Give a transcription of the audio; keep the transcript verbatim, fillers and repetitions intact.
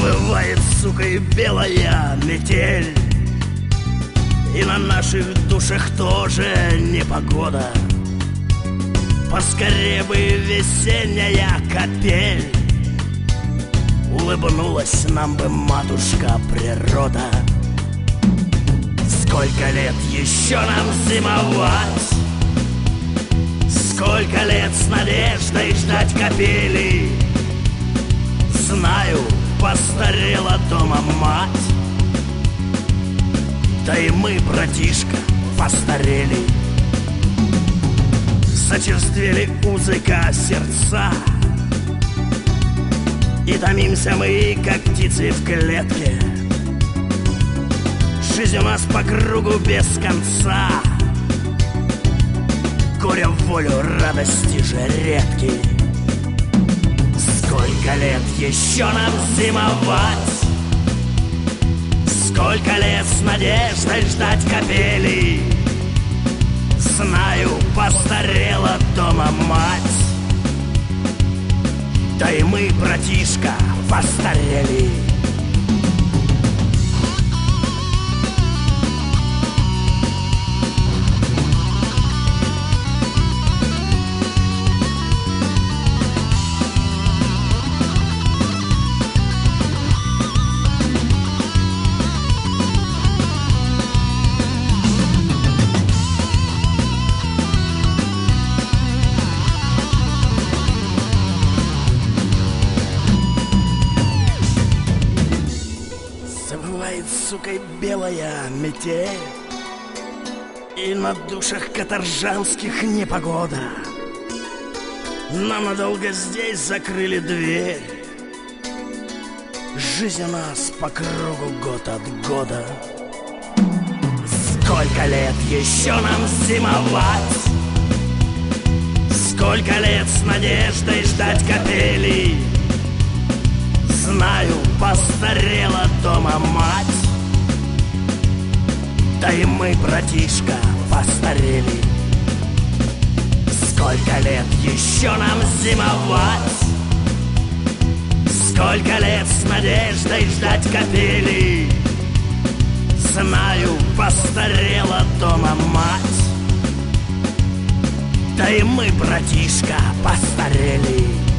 Завывает, сука, и белая метель, и на наших душах тоже непогода. Поскорее бы весенняя капель, улыбнулась нам бы матушка природа. Сколько лет еще нам зимовать? Сколько лет с надеждой ждать капели? Знаю, постарела дома мать, да и мы, братишка, постарели. Зачерствели узыка сердца, и томимся мы, как птицы в клетке. Жизнь у нас по кругу без конца, горя в волю, радости же редкие. Сколько лет еще нам зимовать? Сколько лет с надеждой ждать капели? Знаю, постарела дома мать, да и мы, братишка, постарели. Завывает, сука, белая метель, и на душах каторжанских непогода. Нам надолго здесь закрыли дверь, жизнь у нас по кругу год от года. Сколько лет еще нам зимовать? Сколько лет с надеждой ждать капели? Знаю, постарела дома мать, да и мы, братишка, постарели. Сколько лет еще нам зимовать? Сколько лет с надеждой ждать капели? Знаю, постарела дома мать, да и мы, братишка, постарели.